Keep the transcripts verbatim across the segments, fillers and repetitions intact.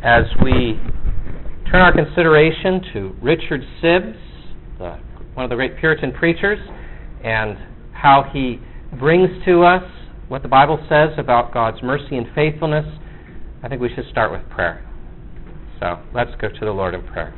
as we turn our consideration to Richard Sibbes, the, one of the great Puritan preachers, and how he brings to us what the Bible says about God's mercy and faithfulness, I think we should start with prayer. So let's go to the Lord in prayer.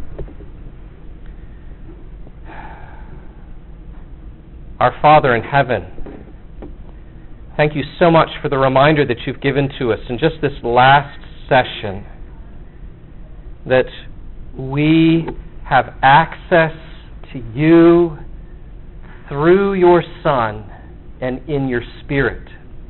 Our Father in heaven, thank you so much for the reminder that you've given to us in just this last session that we have access to you through your Son and in your Spirit.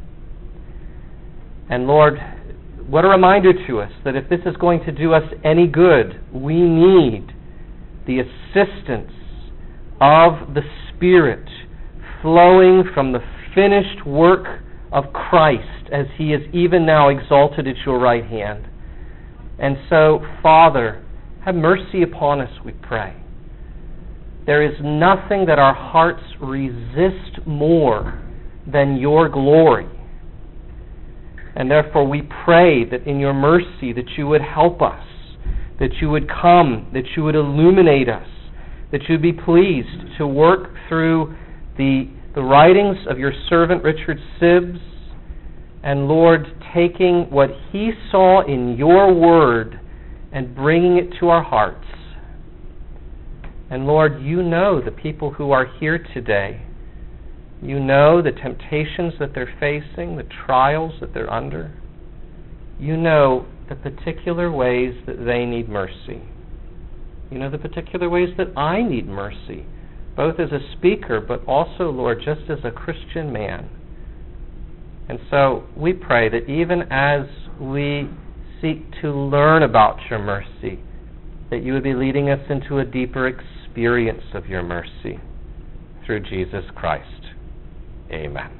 And Lord, what a reminder to us that if this is going to do us any good, we need the assistance of the Spirit flowing from the finished work of Christ as he is even now exalted at your right hand. And so, Father, have mercy upon us, we pray. There is nothing that our hearts resist more than your glory. And therefore we pray that in your mercy that you would help us, that you would come, that you would illuminate us, that you would be pleased to work through the, the writings of your servant Richard Sibbes, and Lord, taking what he saw in your word and bringing it to our hearts. And Lord, you know the people who are here today. You know the temptations that they're facing, the trials that they're under. You know the particular ways that they need mercy. You know the particular ways that I need mercy, both as a speaker, but also, Lord, just as a Christian man. And so we pray that even as we seek to learn about your mercy, that you would be leading us into a deeper experience of your mercy through Jesus Christ. Amen.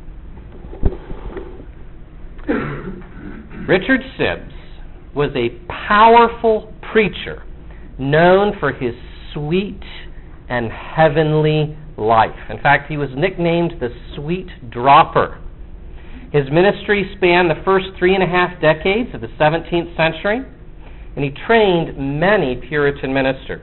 Richard Sibbes was a powerful preacher known for his sweet and heavenly life. In fact, he was nicknamed the Sweet Dropper. His ministry spanned the first three and a half decades of the seventeenth century, and he trained many Puritan ministers.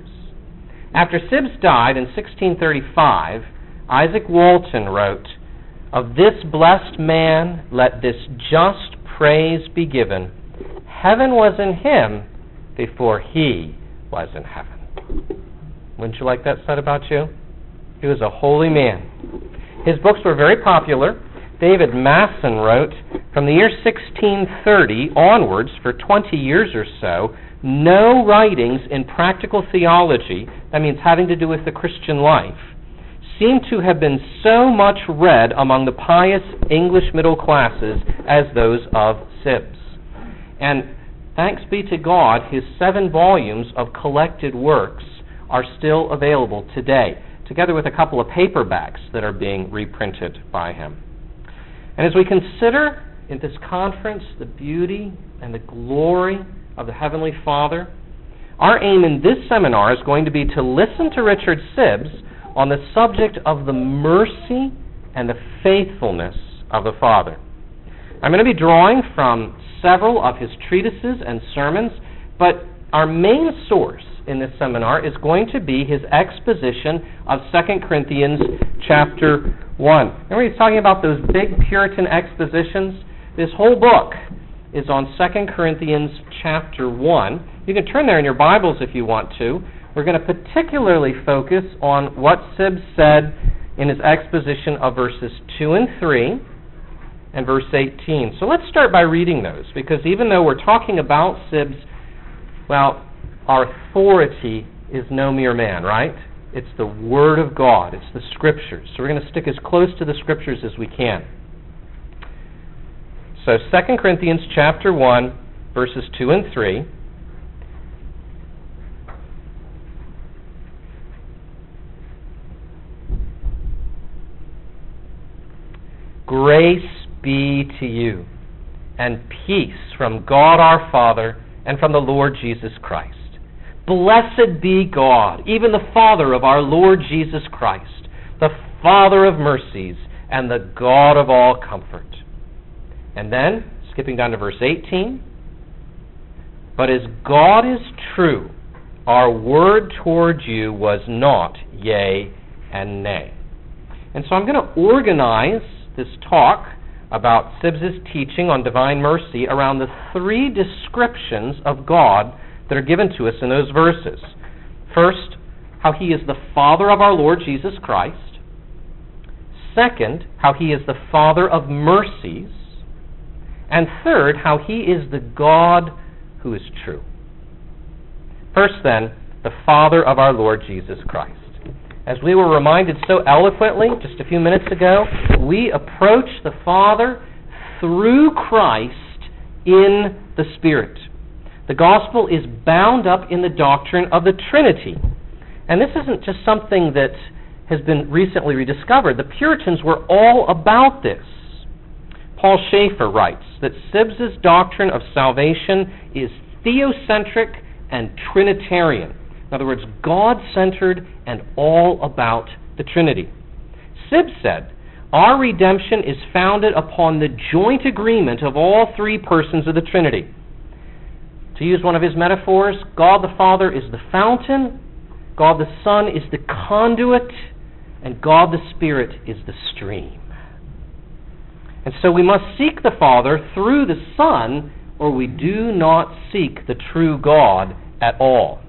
After Sibbes died in sixteen thirty-five, Isaac Walton wrote, "Of this blessed man let this just praise be given. Heaven was in him before he was in heaven." Wouldn't you like that said about you? He was a holy man. His books were very popular. David Masson wrote, from the year sixteen thirty onwards, for twenty years or so, no writings in practical theology, that means having to do with the Christian life, seem to have been so much read among the pious English middle classes as those of Sibbes. And thanks be to God, his seven volumes of collected works are still available today, together with a couple of paperbacks that are being reprinted by him. And as we consider in this conference the beauty and the glory of the Heavenly Father, our aim in this seminar is going to be to listen to Richard Sibbes on the subject of the mercy and the faithfulness of the Father. I'm going to be drawing from several of his treatises and sermons, but our main source in this seminar is going to be his exposition of Second Corinthians chapter one. Remember he's talking about those big Puritan expositions? This whole book is on Second Corinthians chapter one. You can turn there in your Bibles if you want to. We're going to particularly focus on what Sibbes said in his exposition of verses two and three and verse eighteen. So let's start by reading those, because even though we're talking about Sibbes, well, our authority is no mere man, right? It's the Word of God. It's the Scriptures. So we're going to stick as close to the Scriptures as we can. So Second Corinthians chapter one, verses two and three. Grace be to you, and peace from God our Father and from the Lord Jesus Christ. Blessed be God, even the Father of our Lord Jesus Christ, the Father of mercies and the God of all comfort. And then, skipping down to verse eighteen, But as God is true, our word toward you was not yea and nay. And so I'm going to organize this talk about Sibbes' teaching on divine mercy around the three descriptions of God that are given to us in those verses. First, how he is the Father of our Lord Jesus Christ. Second, how he is the Father of mercies. And third, how he is the God who is true. First then, the Father of our Lord Jesus Christ. As we were reminded so eloquently just a few minutes ago, we approach the Father through Christ in the Spirit. The gospel is bound up in the doctrine of the Trinity. And this isn't just something that has been recently rediscovered. The Puritans were all about this. Paul Schaeffer writes that Sibbes' doctrine of salvation is theocentric and Trinitarian. In other words, God-centered and all about the Trinity. Sibbes said, our redemption is founded upon the joint agreement of all three persons of the Trinity. To use one of his metaphors, God the Father is the fountain, God the Son is the conduit, and God the Spirit is the stream. And so we must seek the Father through the Son, or we do not seek the true God at all.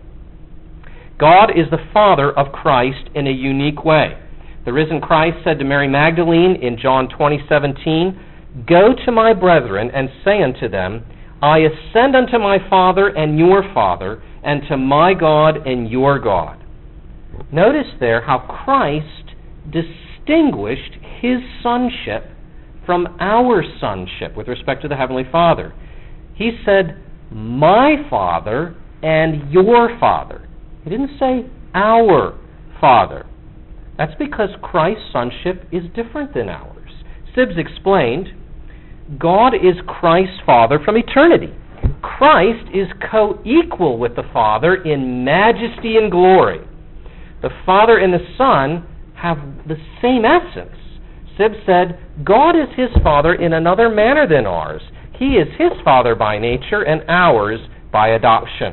God is the Father of Christ in a unique way. The risen Christ said to Mary Magdalene in John twenty seventeen, go to my brethren and say unto them, I ascend unto my Father and your Father, and to my God and your God. Notice there how Christ distinguished his sonship from our sonship with respect to the Heavenly Father. He said, my Father and your Father. He didn't say our Father. That's because Christ's sonship is different than ours. Sibbes explained, God is Christ's Father from eternity. Christ is co-equal with the Father in majesty and glory. The Father and the Son have the same essence. Sibbes said, God is his Father in another manner than ours. He is his Father by nature and ours by adoption.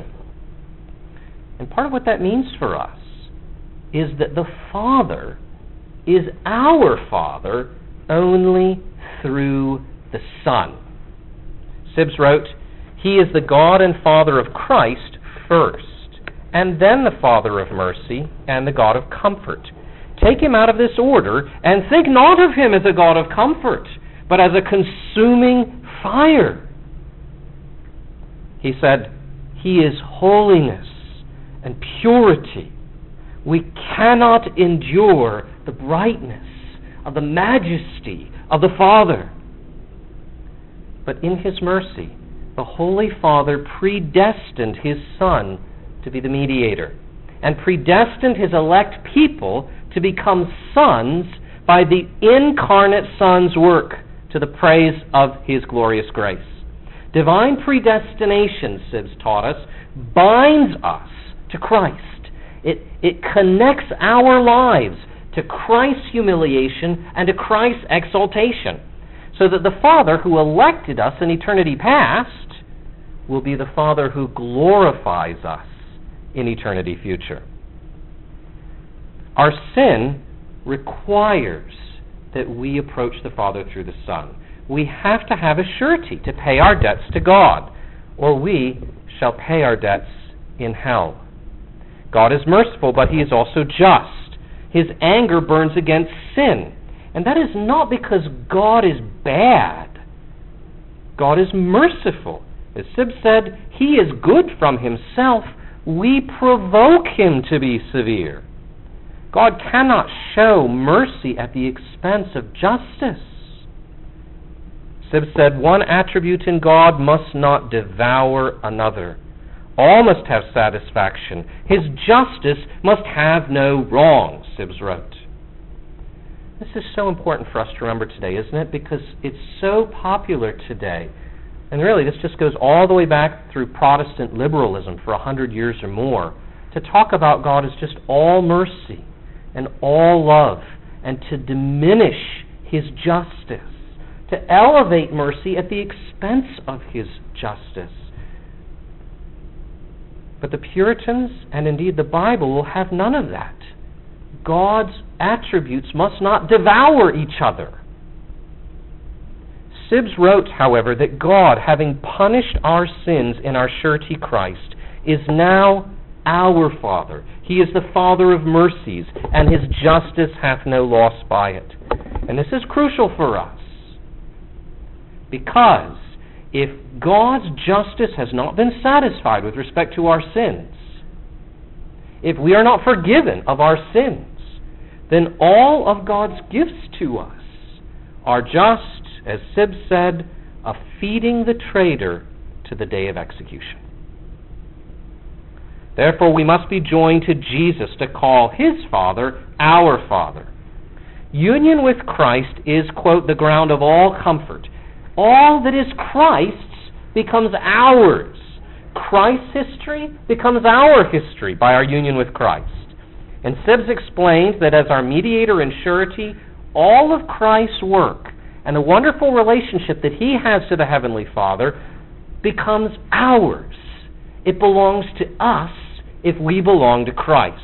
And part of what that means for us is that the Father is our Father only through the Son. Sibbes wrote, he is the God and Father of Christ first, and then the Father of mercy and the God of comfort. Take him out of this order, and think not of him as a God of comfort, but as a consuming fire. He said, he is holiness and purity. We cannot endure the brightness of the majesty of the Father. But in his mercy, the Holy Father predestined his Son to be the mediator, and predestined his elect people to become sons by the incarnate Son's work to the praise of his glorious grace. Divine predestination, Sibbes taught us, binds us to Christ. It, it connects our lives to Christ's humiliation and to Christ's exaltation, so that the Father who elected us in eternity past will be the Father who glorifies us in eternity future. Our sin requires that we approach the Father through the Son. We have to have a surety to pay our debts to God, or we shall pay our debts in hell. God is merciful, but he is also just. His anger burns against sin. And that is not because God is bad. God is merciful. As Sibbes said, he is good from himself. We provoke him to be severe. God cannot show mercy at the expense of justice. Sibbes said, one attribute in God must not devour another. All must have satisfaction. His justice must have no wrong, Sibbes wrote. This is so important for us to remember today, isn't it? Because it's so popular today. And really, this just goes all the way back through Protestant liberalism for a hundred years or more, to talk about God as just all mercy and all love, and to diminish his justice, to elevate mercy at the expense of his justice. But the Puritans, and indeed the Bible, will have none of that. God's attributes must not devour each other. Sibbes wrote, however, that God, having punished our sins in our surety Christ, is now our Father. He is the Father of mercies, and His justice hath no loss by it. And this is crucial for us, because if God's justice has not been satisfied with respect to our sins, if we are not forgiven of our sins, then all of God's gifts to us are just, as Sibbes said, a feeding the traitor to the day of execution. Therefore, we must be joined to Jesus to call His Father our Father. Union with Christ is, quote, the ground of all comfort. All that is Christ's becomes ours. Christ's history becomes our history by our union with Christ. And Sibbes explains that as our mediator and surety, all of Christ's work and the wonderful relationship that He has to the Heavenly Father becomes ours. It belongs to us if we belong to Christ.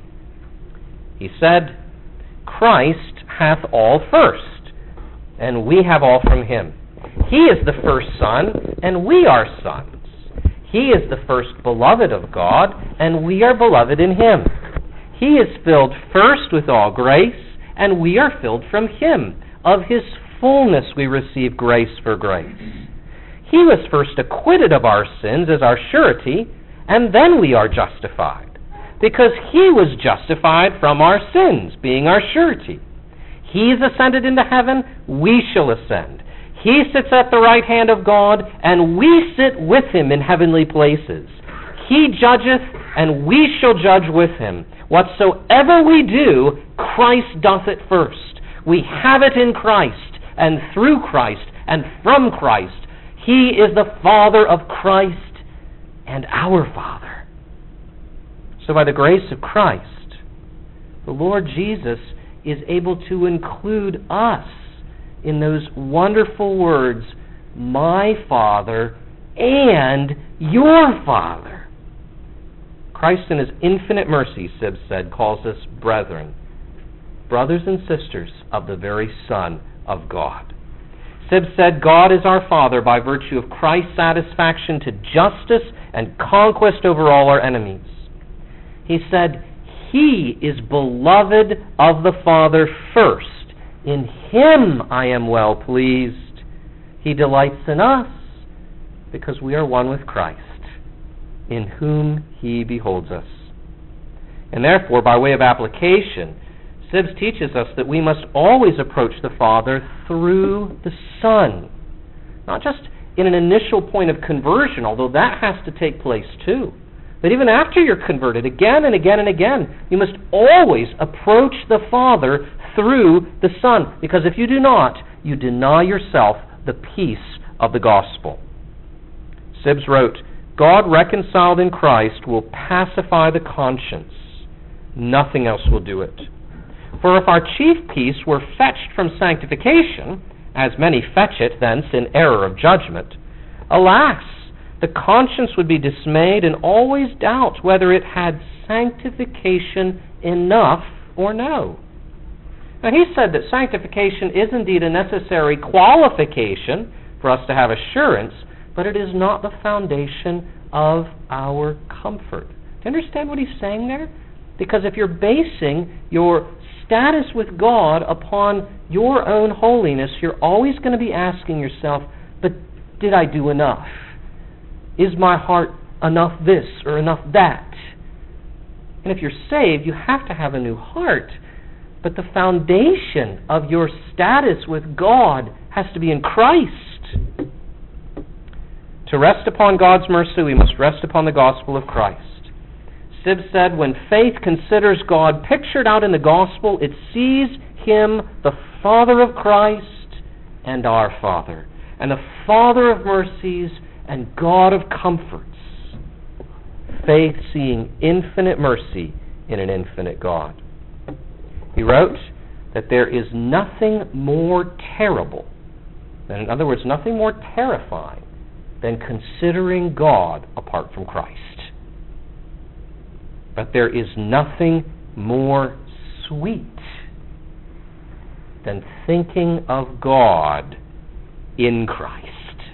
He said, Christ hath all first, and we have all from Him. He is the first Son, and we are sons. He is the first beloved of God, and we are beloved in Him. He is filled first with all grace, and we are filled from Him. Of His fullness we receive grace for grace. He was first acquitted of our sins as our surety, and then we are justified, because He was justified from our sins, being our surety. He's ascended into heaven, we shall ascend. He sits at the right hand of God, and we sit with Him in heavenly places. He judgeth, and we shall judge with Him. Whatsoever we do, Christ doth it first. We have it in Christ, and through Christ, and from Christ. He is the Father of Christ and our Father. So by the grace of Christ, the Lord Jesus is able to include us in those wonderful words, my Father and your Father. Christ in His infinite mercy, Sibbes said, calls us brethren, brothers and sisters of the very Son of God. Sibbes said, God is our Father by virtue of Christ's satisfaction to justice and conquest over all our enemies. He said, He is beloved of the Father first. In Him I am well pleased. He delights in us because we are one with Christ, in whom He beholds us. And therefore, by way of application, Sibbes teaches us that we must always approach the Father through the Son. Not just in an initial point of conversion, although that has to take place too. But even after you're converted, again and again and again, you must always approach the Father through the Son. Because if you do not, you deny yourself the peace of the gospel. Sibbes wrote, God reconciled in Christ will pacify the conscience. Nothing else will do it. For if our chief peace were fetched from sanctification, as many fetch it thence in error of judgment, alas, the conscience would be dismayed and always doubt whether it had sanctification enough or no. Now he said that sanctification is indeed a necessary qualification for us to have assurance, but it is not the foundation of our comfort. Do you understand what he's saying there? Because if you're basing your status with God upon your own holiness, you're always going to be asking yourself, but did I do enough? Is my heart enough this or enough that? And if you're saved, you have to have a new heart. But the foundation of your status with God has to be in Christ. To rest upon God's mercy, we must rest upon the gospel of Christ. Sibbes said, when faith considers God pictured out in the gospel, it sees Him, the Father of Christ and our Father, and the Father of mercies and God of comforts. Faith seeing infinite mercy in an infinite God. He wrote that there is nothing more terrible, than, in other words, nothing more terrifying than considering God apart from Christ. But there is nothing more sweet than thinking of God in Christ.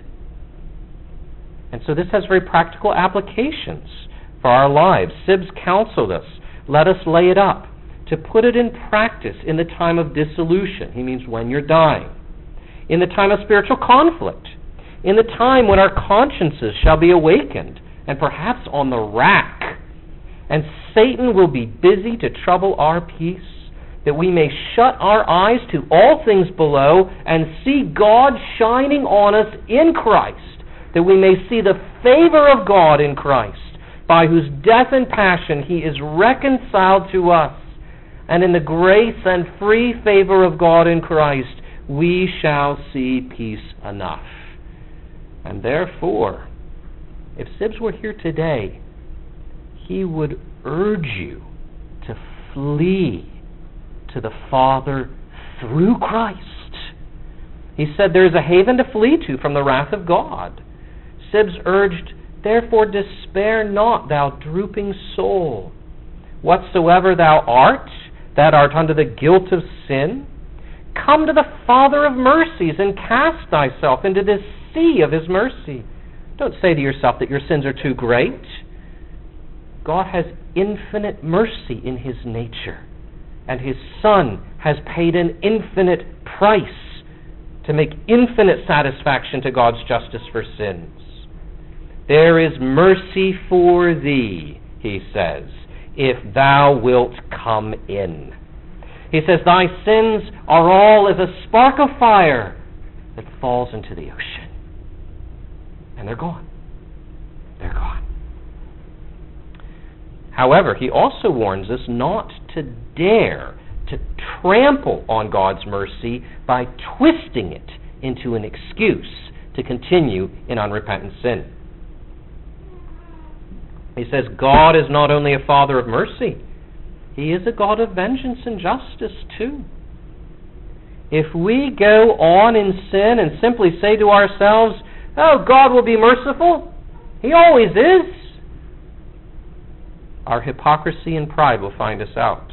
And so this has very practical applications for our lives. Sibbes counseled us, let us lay it up, to put it in practice in the time of dissolution. He means when you're dying. In the time of spiritual conflict. In the time when our consciences shall be awakened, and perhaps on the rack. And Satan will be busy to trouble our peace, that we may shut our eyes to all things below and see God shining on us in Christ, that we may see the favor of God in Christ, by whose death and passion he is reconciled to us. And in the grace and free favor of God in Christ, we shall see peace enough. And therefore, if Sibbes were here today, he would urge you to flee to the Father through Christ. He said there is a haven to flee to from the wrath of God. Sibbes urged, therefore despair not, thou drooping soul. Whatsoever thou art, that art under the guilt of sin, come to the Father of mercies and cast thyself into this sea of his mercy. Don't say to yourself that your sins are too great. God has infinite mercy in his nature, and his Son has paid an infinite price to make infinite satisfaction to God's justice for sins. There is mercy for thee, he says, if thou wilt come in. He says, thy sins are all as a spark of fire that falls into the ocean. And they're gone. They're gone. However, he also warns us not to dare to trample on God's mercy by twisting it into an excuse to continue in unrepentant sin. He says God is not only a Father of mercy, he is a God of vengeance and justice too. If we go on in sin and simply say to ourselves, oh, God will be merciful, he always is, our hypocrisy and pride will find us out.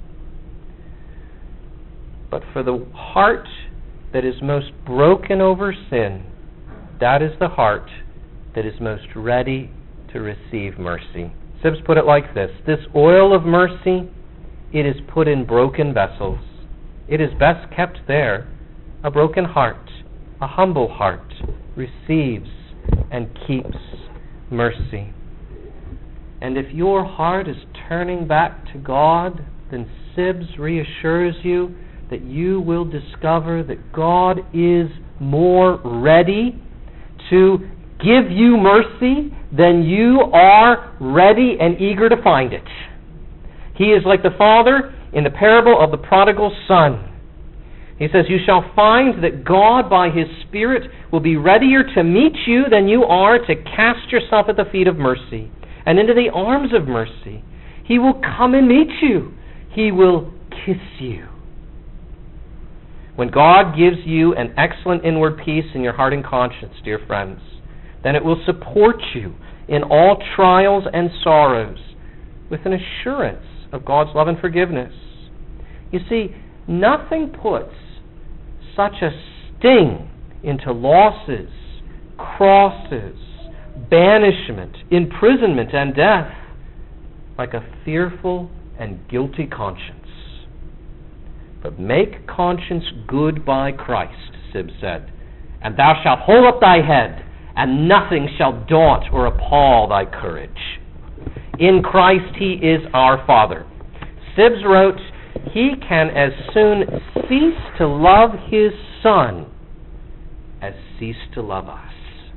But for the heart that is most broken over sin, that is the heart that is most ready to receive mercy. Sibbes put it like this: this oil of mercy, it is put in broken vessels. It is best kept there. A broken heart, a humble heart, receives and keeps mercy. And if your heart is turning back to God, then Sibbes reassures you that you will discover that God is more ready to give you mercy than you are ready and eager to find it. He is like the father in the parable of the prodigal son. He says, you shall find that God by his Spirit will be readier to meet you than you are to cast yourself at the feet of mercy and into the arms of mercy. He will come and meet you. He will kiss you. When God gives you an excellent inward peace in your heart and conscience, dear friends, then it will support you in all trials and sorrows with an assurance of God's love and forgiveness. You see, nothing puts such a sting into losses, crosses, banishment, imprisonment, and death like a fearful and guilty conscience. But make conscience good by Christ, Sibbes said, and thou shalt hold up thy head, and nothing shall daunt or appall thy courage. In Christ he is our Father. Sibbes wrote, he can as soon cease to love his Son as cease to love us.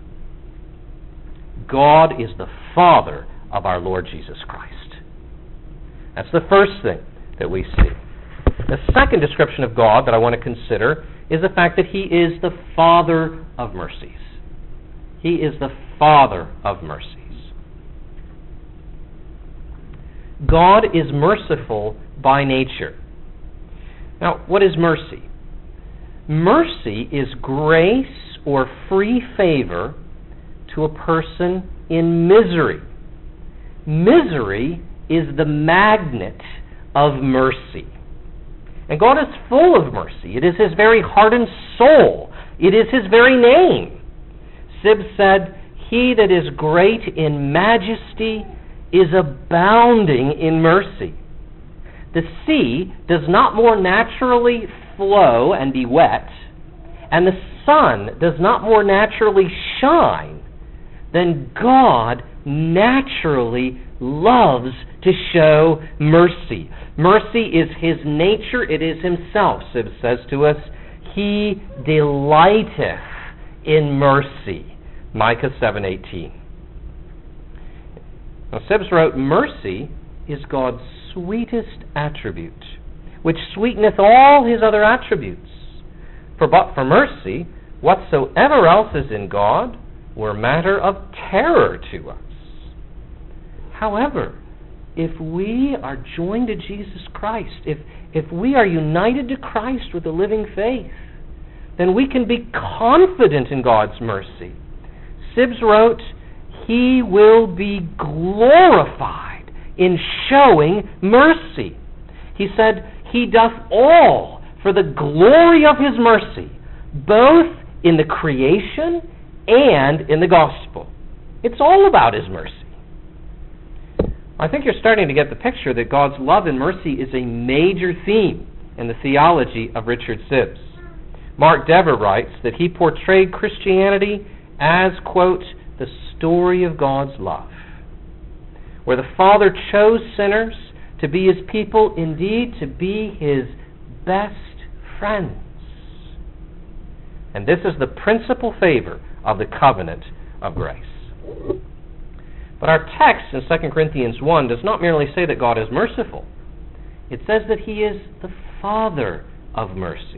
God is the Father of our Lord Jesus Christ. That's the first thing that we see. The second description of God that I want to consider is the fact that he is the Father of mercies. He is the Father of mercies. God is merciful by nature. Now, what is mercy? Mercy is grace or free favor to a person in misery. Misery is the magnet of mercy. And God is full of mercy. It is His very heart and soul. It is His very name. Sibbes said, "He that is great in majesty is abounding in mercy." The sea does not more naturally flow and be wet, and the sun does not more naturally shine than God naturally loves to show mercy. Mercy is His nature. It is Himself, Sibbes says to us. He delighteth in mercy. Micah seven eighteen. Now, Sibbes wrote, "Mercy is God's sweetest attribute, which sweeteneth all His other attributes. For but for mercy, whatsoever else is in God were matter of terror to us." However, if we are joined to Jesus Christ, if, if we are united to Christ with a living faith, then we can be confident in God's mercy. Sibbes wrote, "He will be glorified in showing mercy." He said, "He doth all for the glory of His mercy, both in the creation and in the gospel." It's all about His mercy. I think you're starting to get the picture that God's love and mercy is a major theme in the theology of Richard Sibbes. Mark Dever writes that he portrayed Christianity as, quote, "the story of God's love, where the Father chose sinners to be His people, indeed to be His best friends." And this is the principal favor of the covenant of grace. But our text in Second Corinthians one does not merely say that God is merciful. It says that He is the Father of mercies.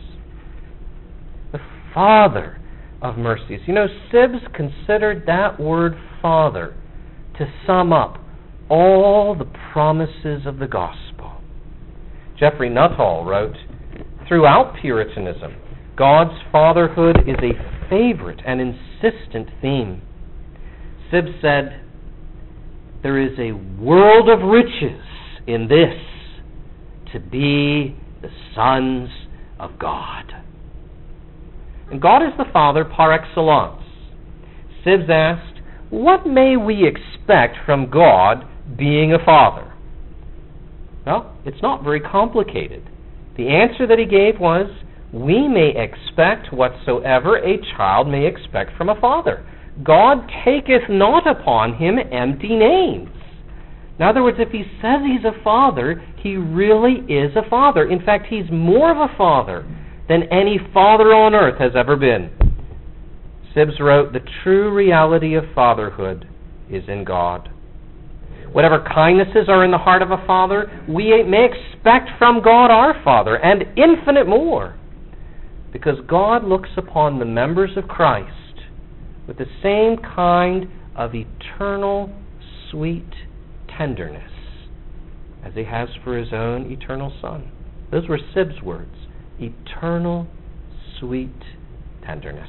The Father of mercies. You know, Sibbes considered that word Father to sum up all the promises of the gospel. Jeffrey Nuttall wrote, "Throughout Puritanism, God's fatherhood is a favorite and insistent theme." Sibbes said, "There is a world of riches in this, to be the sons of God." And God is the Father par excellence. Sibbes asked, what may we expect from God being a father? Well, it's not very complicated. The answer that he gave was, we may expect whatsoever a child may expect from a father. God taketh not upon Him empty names. In other words, if He says He's a father, He really is a father. In fact, He's more of a father than any father on earth has ever been. Sibbes wrote, "The true reality of fatherhood is in God. Whatever kindnesses are in the heart of a father, we may expect from God our Father, and infinite more, because God looks upon the members of Christ with the same kind of eternal, sweet tenderness as He has for His own eternal Son." Those were Sibbes' words. Eternal, sweet tenderness.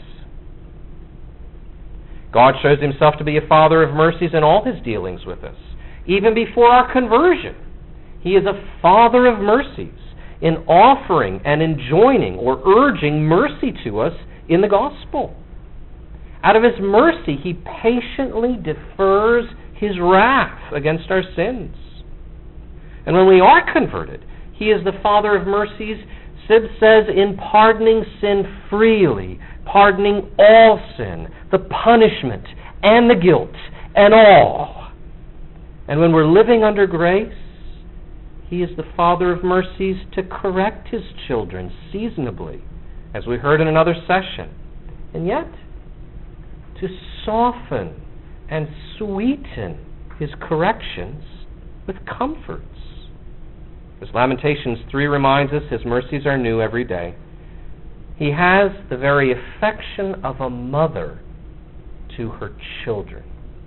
God shows Himself to be a Father of mercies in all His dealings with us. Even before our conversion, He is a Father of mercies in offering and enjoining or urging mercy to us in the gospel. Out of His mercy, He patiently defers His wrath against our sins. And when we are converted, He is the Father of mercies, Sibbes says, in pardoning sin freely, pardoning all sin, the punishment and the guilt and all. And when we're living under grace, He is the Father of mercies to correct His children seasonably, as we heard in another session, and yet to soften and sweeten His corrections with comforts. As Lamentations three reminds us, His mercies are new every day. He has the very affection of a mother to her children.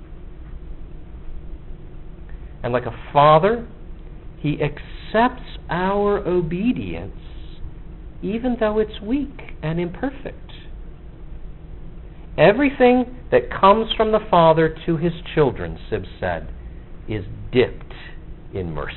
And like a father, He accepts our obedience even though it's weak and imperfect. Everything that comes from the Father to His children, Sibbes said, is dipped in mercy.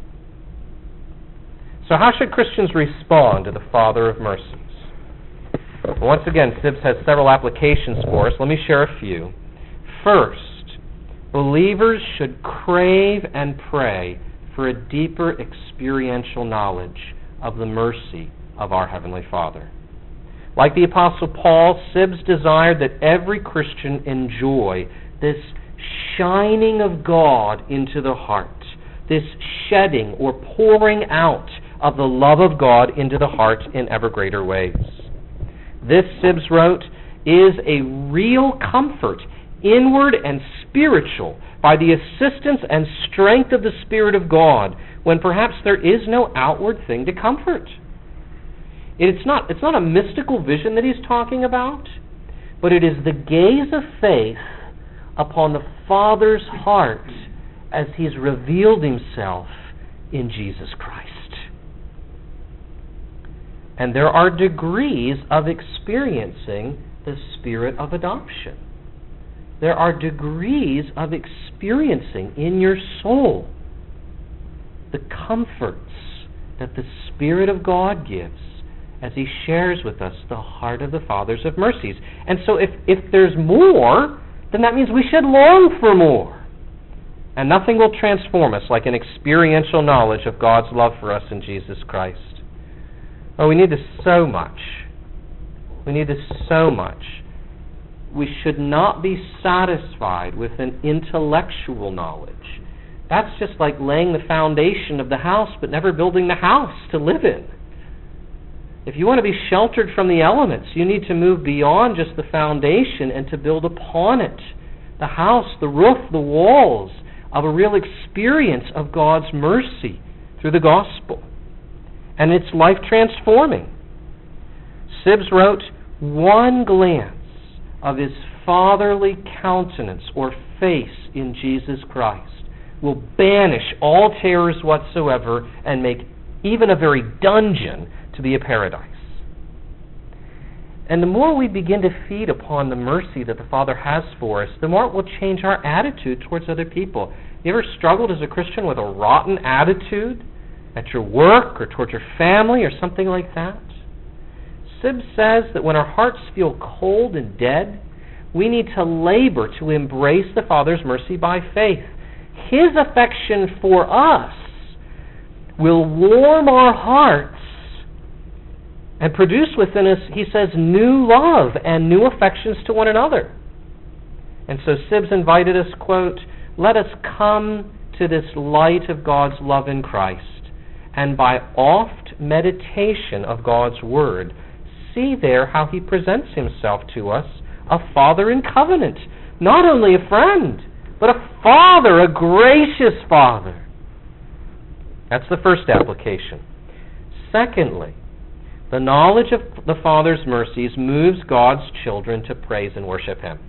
So how should Christians respond to the Father of mercies? Well, once again, Sibbes has several applications for us. Let me share a few. First, believers should crave and pray for a deeper experiential knowledge of the mercy of our Heavenly Father. Like the Apostle Paul, Sibbes desired that every Christian enjoy this shining of God into the heart, this shedding or pouring out of the love of God into the heart in ever greater ways. This, Sibbes wrote, is a real comfort, inward and spiritual, by the assistance and strength of the Spirit of God, when perhaps there is no outward thing to comfort. It's not, it's not a mystical vision that he's talking about, but it is the gaze of faith upon the Father's heart as he's revealed himself in Jesus Christ. And there are degrees of experiencing the Spirit of adoption. There are degrees of experiencing in your soul the comforts that the Spirit of God gives as he shares with us the heart of the Fathers of mercies. And so if, if there's more, then that means we should long for more. And nothing will transform us like an experiential knowledge of God's love for us in Jesus Christ. Oh, we need this so much. We need this so much. We should not be satisfied with an intellectual knowledge. That's just like laying the foundation of the house but never building the house to live in. If you want to be sheltered from the elements, you need to move beyond just the foundation and to build upon it. The house, the roof, the walls of a real experience of God's mercy through the gospel. And it's life-transforming. Sibbes wrote, one glance of his fatherly countenance or face in Jesus Christ will banish all terrors whatsoever and make even a very dungeon to be a paradise. And the more we begin to feed upon the mercy that the Father has for us, the more it will change our attitude towards other people. You ever struggled as a Christian with a rotten attitude at your work or towards your family or something like that? Sibbes says that when our hearts feel cold and dead, we need to labor to embrace the Father's mercy by faith. His affection for us will warm our hearts and produce within us, he says, new love and new affections to one another. And so Sibbes invited us, quote, let us come to this light of God's love in Christ, and by oft meditation of God's Word, see there how he presents himself to us, a Father in covenant, not only a friend, but a Father, a gracious Father. That's the first application. Secondly, the knowledge of the Father's mercies moves God's children to praise and worship him.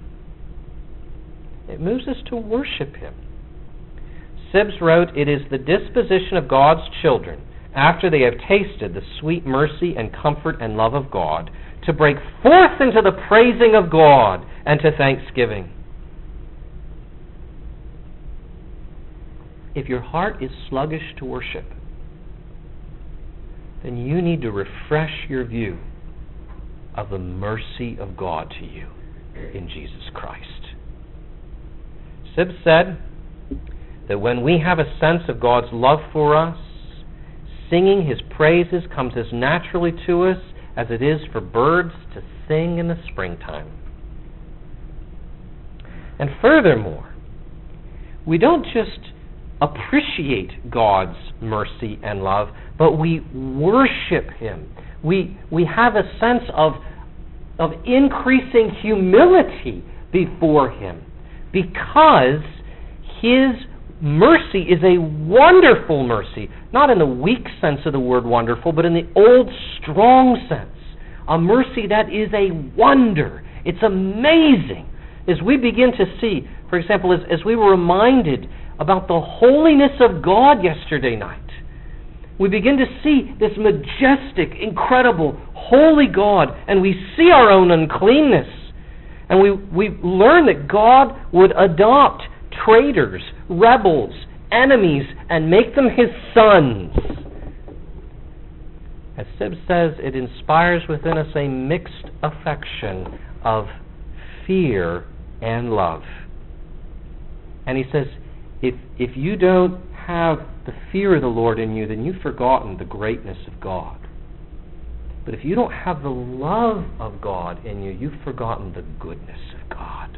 It moves us to worship him. Sibbes wrote, it is the disposition of God's children, after they have tasted the sweet mercy and comfort and love of God, to break forth into the praising of God and to thanksgiving. If your heart is sluggish to worship, then you need to refresh your view of the mercy of God to you in Jesus Christ. Sibbes said that when we have a sense of God's love for us, singing his praises comes as naturally to us as it is for birds to sing in the springtime. And furthermore, we don't just appreciate God's mercy and love, but we worship him. We, we have a sense of, of increasing humility before him, because his mercy is a wonderful mercy, not in the weak sense of the word wonderful, but in the old strong sense. A mercy that is a wonder. It's amazing. As we begin to see, for example, as, as we were reminded about the holiness of God yesterday night, we begin to see this majestic, incredible, holy God, and we see our own uncleanness. And we, we learn that God would adopt traitors, rebels, enemies and make them his sons. As Sibbes says, it inspires within us a mixed affection of fear and love. And he says, if, if you don't have the fear of the Lord in you, then you've forgotten the greatness of God. But if you don't have the love of God in you, you've forgotten the goodness of God.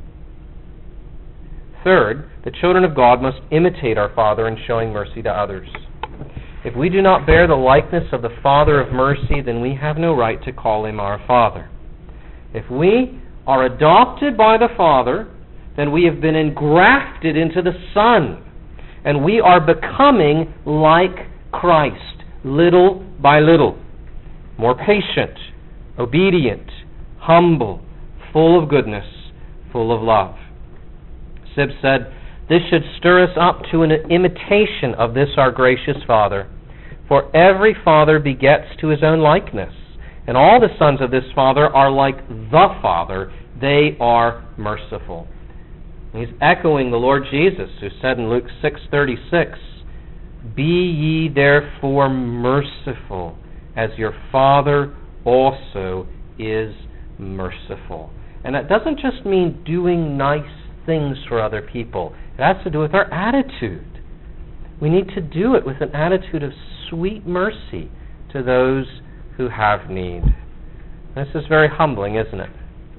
Third, the children of God must imitate our Father in showing mercy to others. If we do not bear the likeness of the Father of mercy, then we have no right to call him our Father. If we are adopted by the Father, then we have been engrafted into the Son, and we are becoming like Christ, little by little. More patient, obedient, humble, full of goodness, full of love. Sibbes said, this should stir us up to an imitation of this our gracious Father. For every father begets to his own likeness, and all the sons of this Father are like the Father. They are merciful. And he's echoing the Lord Jesus, who said in Luke six thirty-six, be ye therefore merciful, as your Father also is merciful. And that doesn't just mean doing nice things for other people. It has to do with our attitude. We need to do it with an attitude of sweet mercy to those who have need. This is very humbling, isn't it?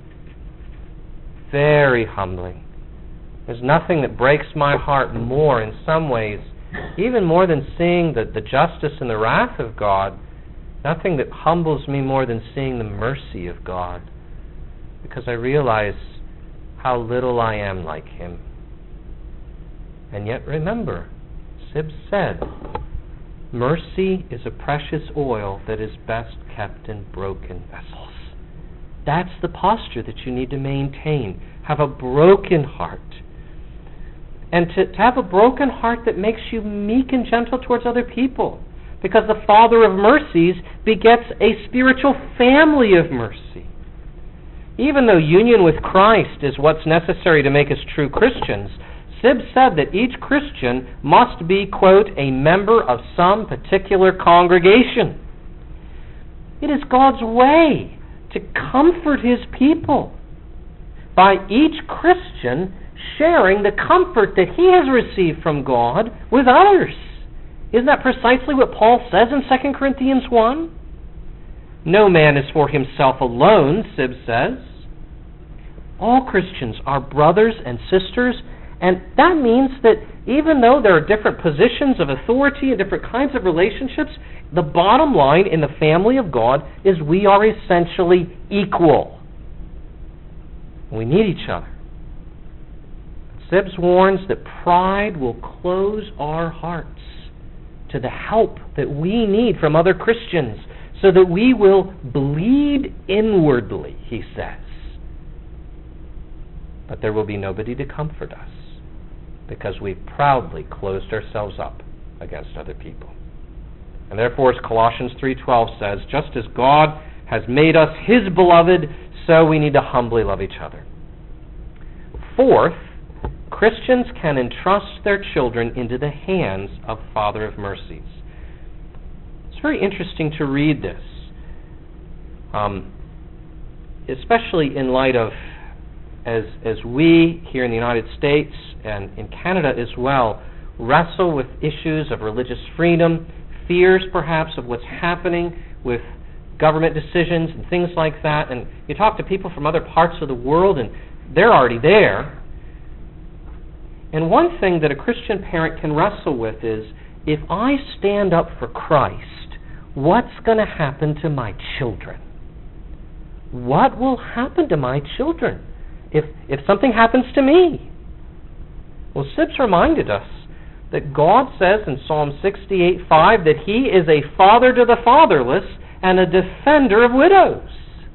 Very humbling. There's nothing that breaks my heart more in some ways, even more than seeing the, the justice and the wrath of God. Nothing that humbles me more than seeing the mercy of God, because I realize how little I am like him. And yet remember, Sibbes said, mercy is a precious oil that is best kept in broken vessels. That's the posture that you need to maintain. Have a broken heart. And to, to have a broken heart that makes you meek and gentle towards other people. Because the Father of mercies begets a spiritual family of mercy. Even though union with Christ is what's necessary to make us true Christians, Sibbes said that each Christian must be, quote, a member of some particular congregation. It is God's way to comfort his people by each Christian sharing the comfort that he has received from God with others. Isn't that precisely what Paul says in Second Corinthians one? No man is for himself alone, Sibbes says. All Christians are brothers and sisters, and that means that even though there are different positions of authority and different kinds of relationships, the bottom line in the family of God is we are essentially equal. We need each other. Sibbes warns that pride will close our hearts to the help that we need from other Christians, so that we will bleed inwardly, he says. But there will be nobody to comfort us, because we've proudly closed ourselves up against other people. And therefore, as Colossians three twelve says, just as God has made us his beloved, so we need to humbly love each other. Fourth, Christians can entrust their children into the hands of Father of mercies. It's very interesting to read this, um, especially in light of, as, as we here in the United States and in Canada as well, wrestle with issues of religious freedom, fears perhaps of what's happening with government decisions and things like that. And you talk to people from other parts of the world and they're already there. And one thing that a Christian parent can wrestle with is, if I stand up for Christ, what's going to happen to my children? What will happen to my children if, if something happens to me? Well, Sibbes reminded us that God says in Psalm sixty-eight five that he is a father to the fatherless and a defender of widows.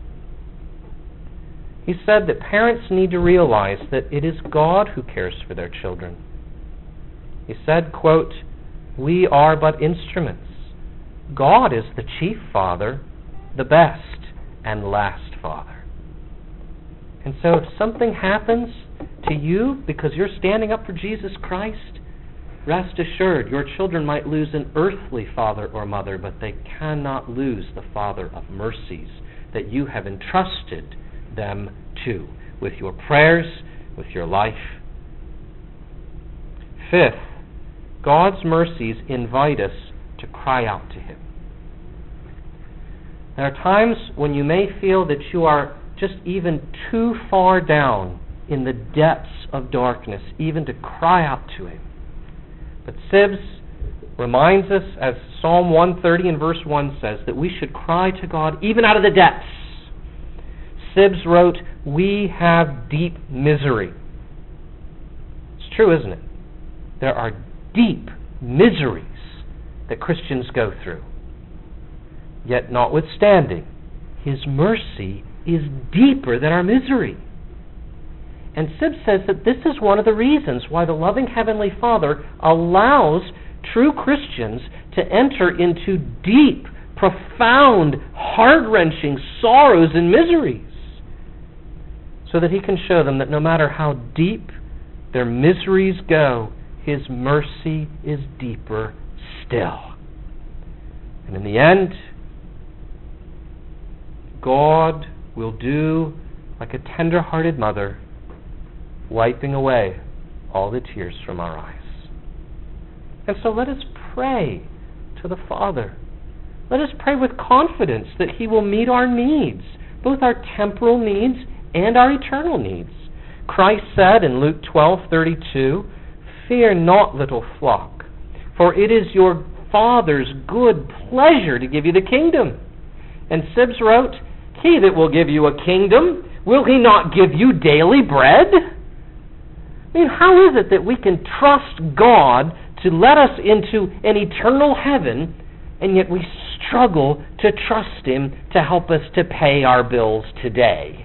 He said that parents need to realize that it is God who cares for their children. He said, quote, we are but instruments. God is the chief father, the best and last father. And so if something happens to you because you're standing up for Jesus Christ, rest assured, your children might lose an earthly father or mother, but they cannot lose the Father of mercies that you have entrusted them to, with your prayers, with your life. Fifth, God's mercies invite us to cry out to Him. There are times when you may feel that you are just even too far down in the depths of darkness, even to cry out to Him. But Sibbes reminds us, as Psalm one thirty and verse one says, that we should cry to God even out of the depths. Sibbes wrote, "We have deep misery." It's true, isn't it? There are deep miseries that Christians go through. Yet notwithstanding, His mercy is deeper than our misery. And Sibbes says that this is one of the reasons why the loving Heavenly Father allows true Christians to enter into deep, profound, heart-wrenching sorrows and miseries, so that He can show them that no matter how deep their miseries go, His mercy is deeper still. And in the end, God will do like a tender-hearted mother, wiping away all the tears from our eyes. And so let us pray to the Father. Let us pray with confidence that He will meet our needs, both our temporal needs and our eternal needs. Christ said in Luke twelve thirty-two, "Fear not, little flock, for it is your Father's good pleasure to give you the kingdom." And Sibbes wrote, "He that will give you a kingdom, will He not give you daily bread?" I mean, how is it that we can trust God to let us into an eternal heaven, and yet we struggle to trust Him to help us to pay our bills today?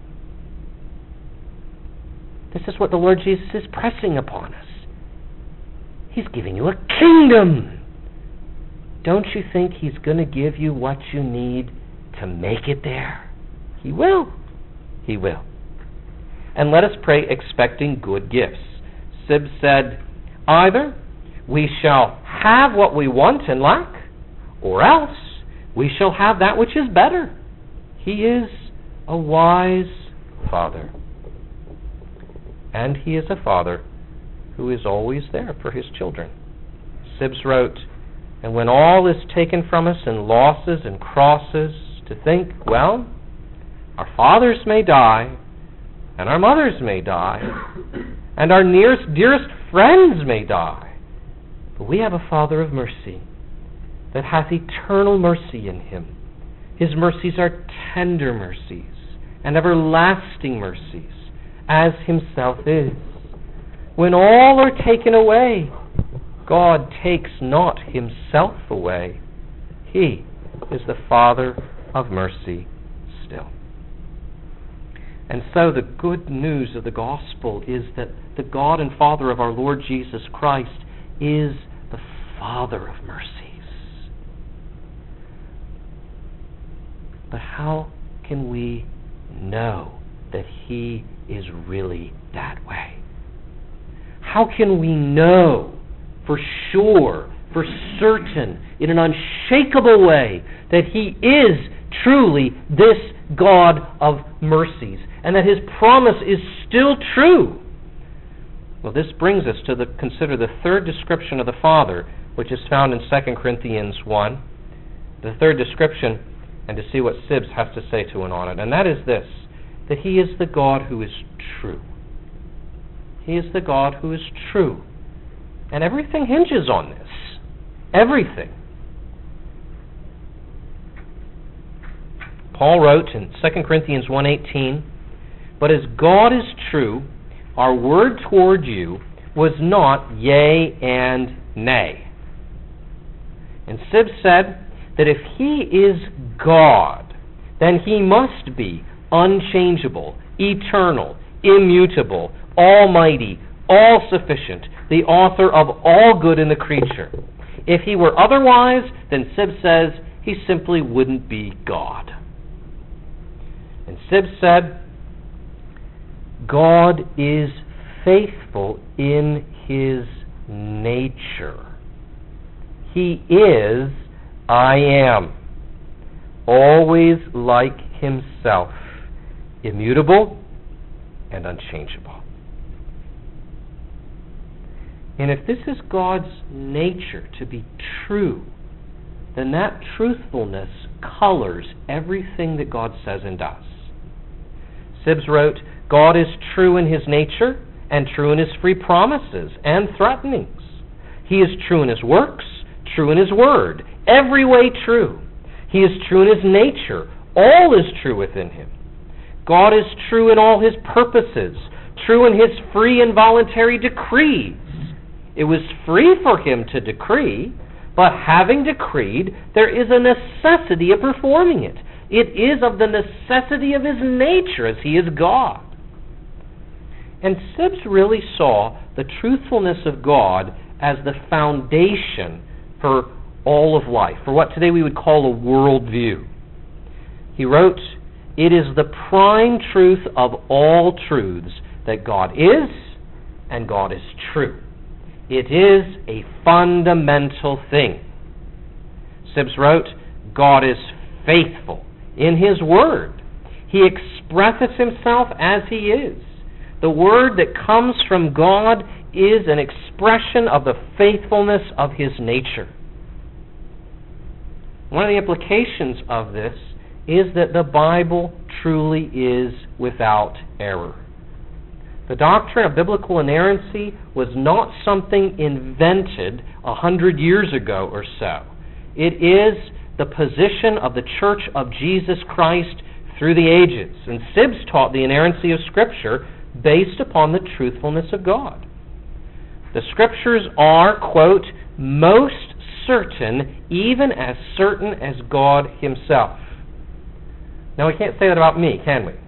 This is what the Lord Jesus is pressing upon us. He's giving you a kingdom. Don't you think He's going to give you what you need to make it there? He will. He will. And let us pray expecting good gifts. Sibbes said, "Either we shall have what we want and lack, or else we shall have that which is better." He is a wise Father. And He is a Father who is always there for His children. Sibbes wrote, "And when all is taken from us in losses and crosses, to think, well, our fathers may die, and our mothers may die, and our nearest, dearest friends may die, but we have a Father of mercy that hath eternal mercy in Him. His mercies are tender mercies and everlasting mercies, as Himself is. When all are taken away, God takes not Himself away. He is the Father of mercy still." And so the good news of the gospel is that the God and Father of our Lord Jesus Christ is the Father of mercies. But how can we know that He is really that way? How can we know for sure, for certain, in an unshakable way, that He is truly this God of mercies, and that His promise is still true? Well, this brings us to the, consider the third description of the Father, which is found in Second Corinthians one. The third description, and to see what Sibbes has to say to it on it, and that is this, that He is the God who is true. He is the God who is true. And everything hinges on this. Everything. Paul wrote in Second Corinthians one eighteen, "But as God is true, our word toward you was not yea and nay." And Sibbes said that if He is God, then He must be unchangeable, eternal, immutable, almighty, all-sufficient, the author of all good in the creature. If He were otherwise, then Sibbes says He simply wouldn't be God. And Sibbes said, God is faithful in His nature. He is I am, always like himself, immutable and unchangeable. And if this is God's nature to be true, then that truthfulness colors everything that God says and does. Sibbes wrote, God is true in his nature and true in his free promises and threatenings. He is true in his works, true in his word, every way true. He is true in his nature. All is true within him. God is true in all his purposes, true in his free and voluntary decrees. It was free for him to decree, but having decreed, there is a necessity of performing it. It is of the necessity of his nature, as he is God. And Sibbes really saw the truthfulness of God as the foundation for all of life, for what today we would call a worldview. He wrote, "It is the prime truth of all truths that God is and God is true. It is a fundamental thing." Sibbes wrote, "God is faithful in his word. He expresseth himself as he is. The word that comes from God is an expression of the faithfulness of his nature." One of the implications of this is that the Bible truly is without error. The doctrine of biblical inerrancy was not something invented a hundred years ago or so. It is the position of the Church of Jesus Christ through the ages. And Sibbes taught the inerrancy of Scripture based upon the truthfulness of God. The Scriptures are, quote, most certain, even as certain as God himself. Now we can't say that about me, can we?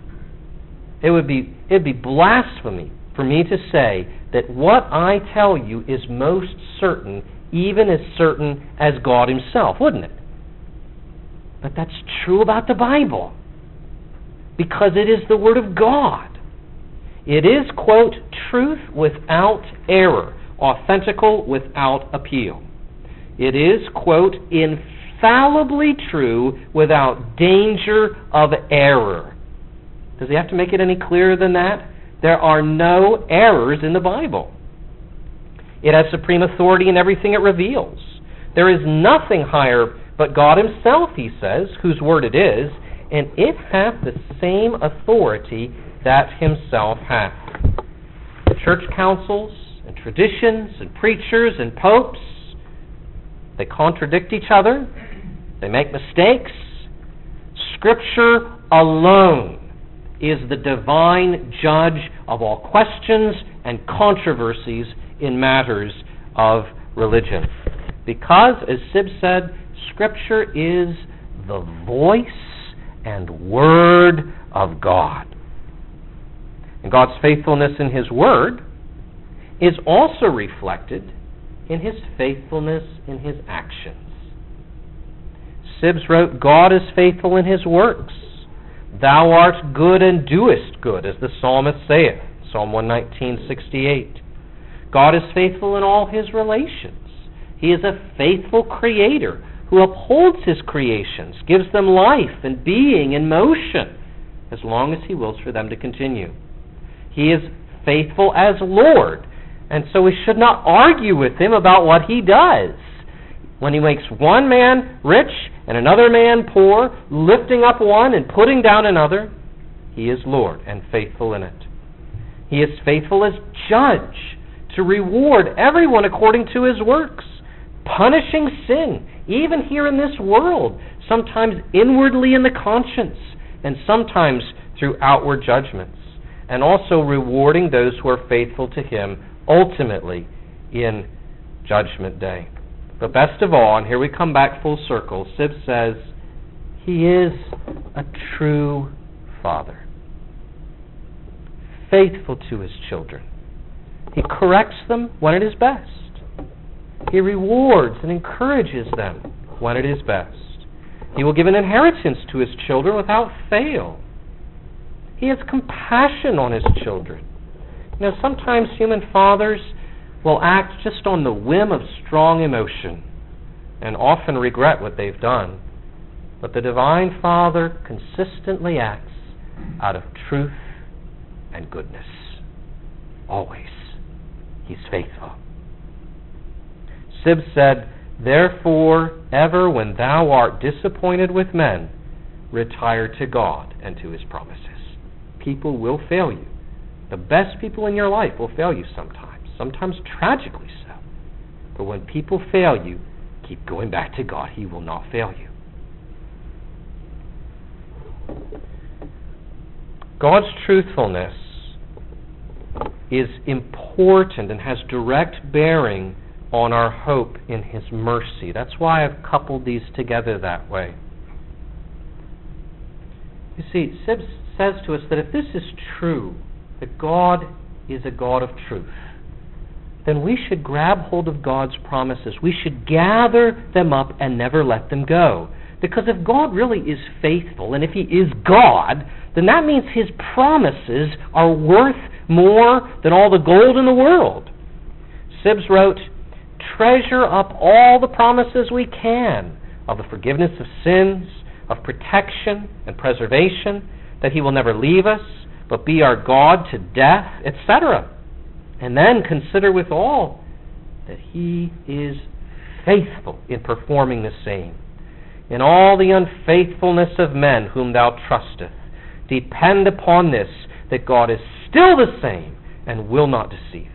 It would be it'd be blasphemy for me to say that what I tell you is most certain, even as certain as God himself, wouldn't it? But that's true about the Bible, because it is the Word of God. It is, quote, truth without error, authentical without appeal. It is, quote, infallibly true without danger of error. Does he have to make it any clearer than that? There are no errors in the Bible. It has supreme authority in everything it reveals. There is nothing higher but God himself, he says, whose word it is, and it hath the same authority that himself hath. Church councils and traditions and preachers and popes, they contradict each other. They make mistakes. Scripture alone is the divine judge of all questions and controversies in matters of religion. Because, as Sibbes said, Scripture is the voice and word of God. And God's faithfulness in his word is also reflected in his faithfulness in his actions. Sibbes wrote, God is faithful in his works. Thou art good and doest good, as the psalmist saith, Psalm one nineteen, sixty-eight. God is faithful in all his relations. He is a faithful creator who upholds his creations, gives them life and being and motion, as long as he wills for them to continue. He is faithful as Lord, and so we should not argue with him about what he does. When he makes one man rich and another man poor, lifting up one and putting down another, he is Lord and faithful in it. He is faithful as judge to reward everyone according to his works, punishing sin, even here in this world, sometimes inwardly in the conscience, and sometimes through outward judgments, and also rewarding those who are faithful to him ultimately in Judgment Day. But best of all, and here we come back full circle, Sibbes says, he is a true Father, faithful to his children. He corrects them when it is best. He rewards and encourages them when it is best. He will give an inheritance to his children without fail. He has compassion on his children. You know, sometimes human fathers, will act just on the whim of strong emotion and often regret what they've done. But the Divine Father consistently acts out of truth and goodness. Always. He's faithful. Sibbes said, "Therefore, ever when thou art disappointed with men, retire to God and to His promises." People will fail you. The best people in your life will fail you sometimes, sometimes tragically so. But when people fail you, keep going back to God. He will not fail you. God's truthfulness is important and has direct bearing on our hope in His mercy. That's why I've coupled these together that way. You see, Sibbes says to us that if this is true, that God is a God of truth, then we should grab hold of God's promises. We should gather them up and never let them go. Because if God really is faithful, and if He is God, then that means His promises are worth more than all the gold in the world. Sibbes wrote, "Treasure up all the promises we can of the forgiveness of sins, of protection and preservation, that He will never leave us, but be our God to death, et cetera. And then consider with all that He is faithful in performing the same. In all the unfaithfulness of men whom thou trusteth, depend upon this, that God is still the same and will not deceive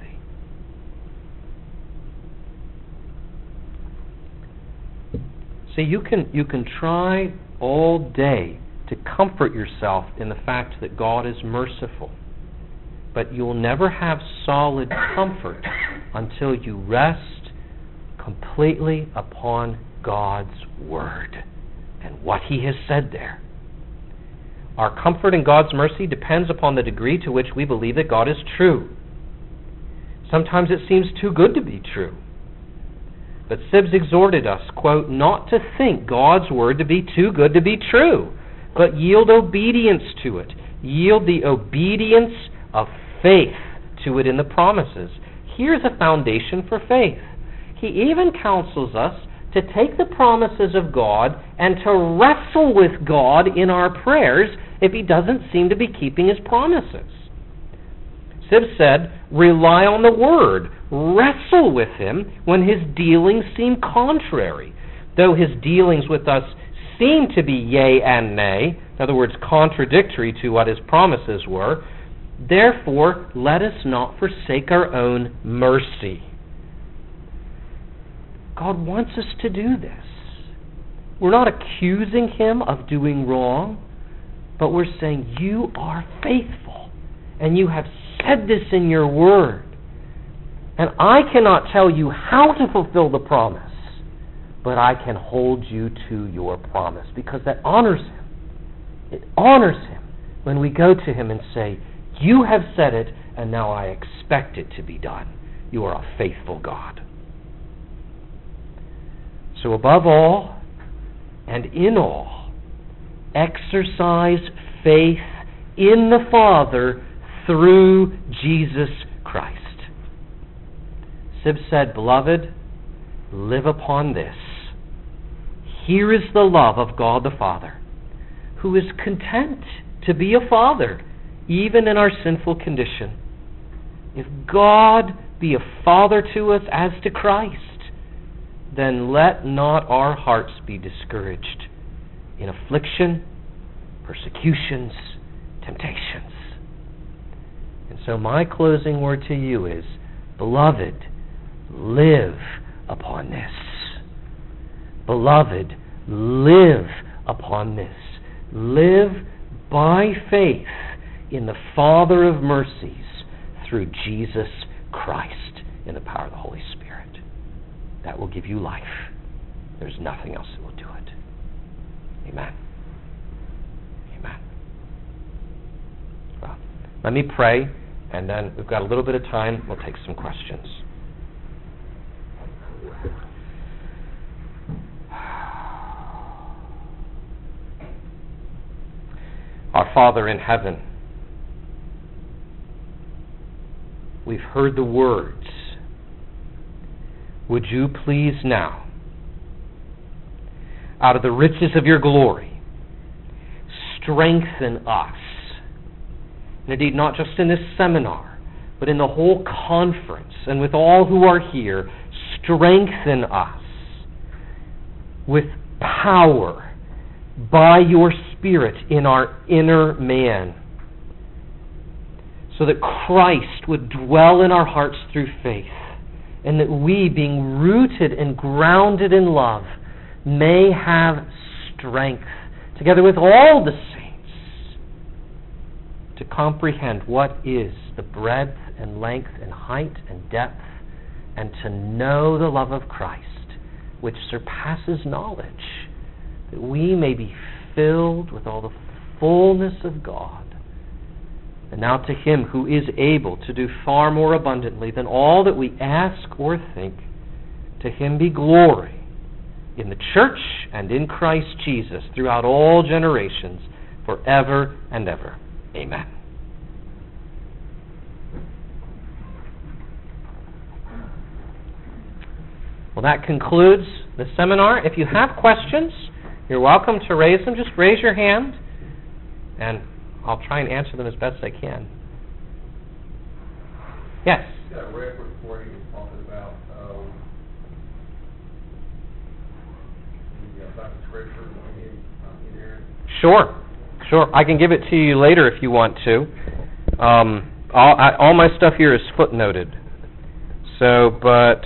thee." See, you can you can try all day to comfort yourself in the fact that God is merciful, but you'll never have solid comfort until you rest completely upon God's Word and what He has said there. Our comfort in God's mercy depends upon the degree to which we believe that God is true. Sometimes it seems too good to be true. But Sibbes exhorted us, quote, "not to think God's Word to be too good to be true, but yield obedience to it. Yield the obedience of faith to it in the promises." Here's a foundation for faith. He even counsels us to take the promises of God and to wrestle with God in our prayers if He doesn't seem to be keeping His promises. Sibbes said, "Rely on the Word. Wrestle with Him when His dealings seem contrary. Though His dealings with us seem to be yea and nay," in other words, contradictory to what His promises were, "therefore let us not forsake our own mercy." God wants us to do this. We're not accusing Him of doing wrong, but we're saying, "You are faithful, and you have said this in your Word. And I cannot tell you how to fulfill the promise, but I can hold you to your promise," because that honors Him. It honors Him when we go to Him and say, "You have said it, and now I expect it to be done. You are a faithful God." So above all, and in all, exercise faith in the Father through Jesus Christ. Sibbes said, "Beloved, live upon this. Here is the love of God the Father, who is content to be a Father, even in our sinful condition. If God be a Father to us as to Christ, then let not our hearts be discouraged in affliction, persecutions, temptations." And so my closing word to you is, beloved, live upon this. Beloved, live upon this. Live by faith in the Father of mercies through Jesus Christ in the power of the Holy Spirit. That will give you life. There's nothing else that will do it. Amen. Amen. Well, let me pray, and then we've got a little bit of time. We'll take some questions. Our Father in heaven, we've heard the words would you please now, out of the riches of your glory, strengthen us. And indeed, not just in this seminar, but in the whole conference and with all who are here, strengthen us with power by your Spirit in our inner man, so that Christ would dwell in our hearts through faith, and that we, being rooted and grounded in love, may have strength, together with all the saints, to comprehend what is the breadth and length and height and depth, and to know the love of Christ, which surpasses knowledge, that we may be filled with all the fullness of God. And now to Him who is able to do far more abundantly than all that we ask or think, to Him be glory in the church and in Christ Jesus throughout all generations, forever and ever. Amen. Well, that concludes the seminar. If you have questions, you're welcome to raise them. Just raise your hand, and I'll try and answer them as best I can. Yes? I've got a reference for you talking about um, the, uh, about the scripture and in, uh, inerrant. Sure. Sure. I can give it to you later if you want to. Um, all, I, all my stuff here is footnoted. So, but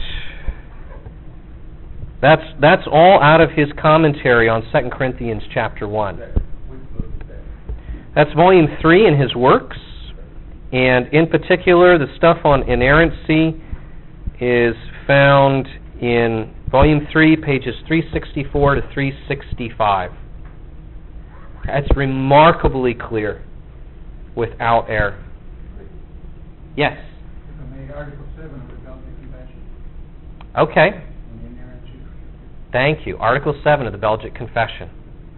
that's that's all out of his commentary on Second Corinthians chapter one. That's volume three in his works, and in particular, the stuff on inerrancy is found in volume three, pages three sixty-four to three sixty-five. It's remarkably clear, without error. Yes? Article seven of the Belgic Confession. Okay. Thank you. Article seven of the Belgic Confession.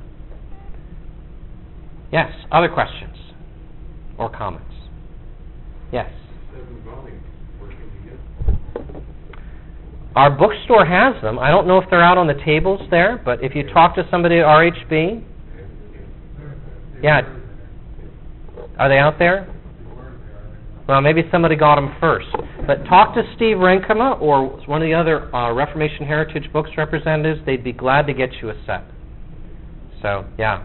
Yes, other questions or comments? Yes? Our bookstore has them. I don't know if they're out on the tables there, but if you talk to somebody at R H B, yeah, are they out there? Well, maybe somebody got them first. But talk to Steve Renkema or one of the other uh, Reformation Heritage Books representatives. They'd be glad to get you a set. So, yeah.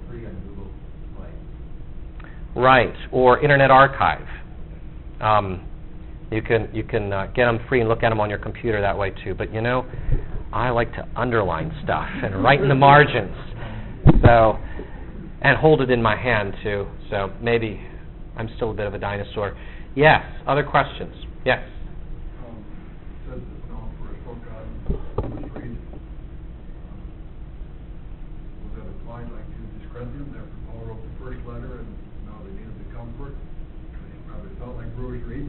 Right, or Internet Archive. Um, you can you can uh, get them free and look at them on your computer that way too. But you know, I like to underline stuff and write in the margins. So, and hold it in my hand too. So maybe I'm still a bit of a dinosaur. Yes. Other questions? Yes. Um, says that now for a short time, let's read. Um, was that applied like to this Corinthians after Paul wrote the first letter and now they needed the comfort? They probably felt like Bruce Reed.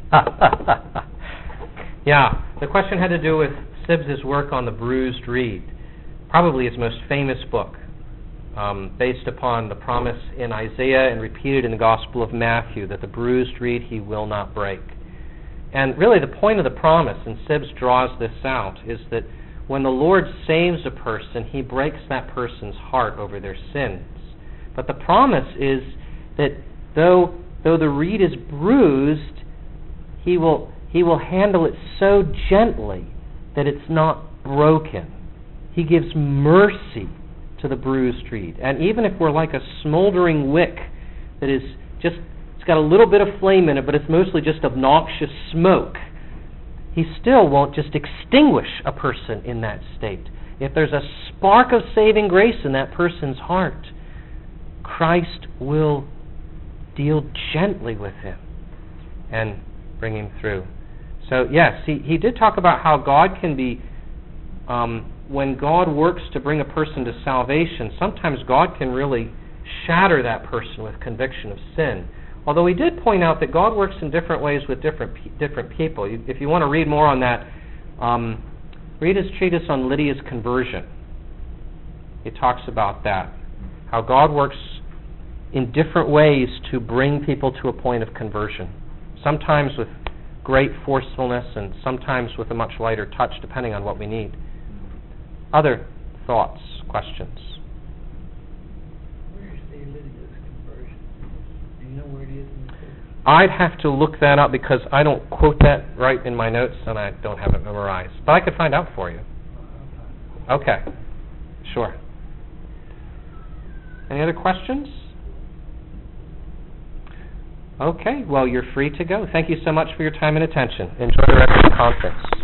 Yeah. The question had to do with Sibbs's work on the bruised reed, probably his most famous book. Um, based upon the promise in Isaiah and repeated in the Gospel of Matthew that the bruised reed he will not break. And really the point of the promise, and Sibbs draws this out, is that when the Lord saves a person, He breaks that person's heart over their sins. But the promise is that though though the reed is bruised, He will He will handle it so gently that it's not broken. He gives mercy to the bruised reed. And even if we're like a smoldering wick that is just, it's got a little bit of flame in it, but it's mostly just obnoxious smoke, He still won't just extinguish a person in that state. If there's a spark of saving grace in that person's heart, Christ will deal gently with him and bring him through. So yes, he, he did talk about how God can be um, when God works to bring a person to salvation, sometimes God can really shatter that person with conviction of sin. Although he did point out that God works in different ways with different different people. If you want to read more on that, um, read his treatise on Lydia's conversion. He talks about that, how God works in different ways to bring people to a point of conversion. Sometimes with great forcefulness and sometimes with a much lighter touch, depending on what we need. Other thoughts, questions? Where is the Lydia's conversion? Do you know where it is in the text? I'd have to look that up because I don't quote that right in my notes and I don't have it memorized. But I could find out for you. Okay. Sure. Any other questions? Okay, well, you're free to go. Thank you so much for your time and attention. Enjoy the rest of the conference.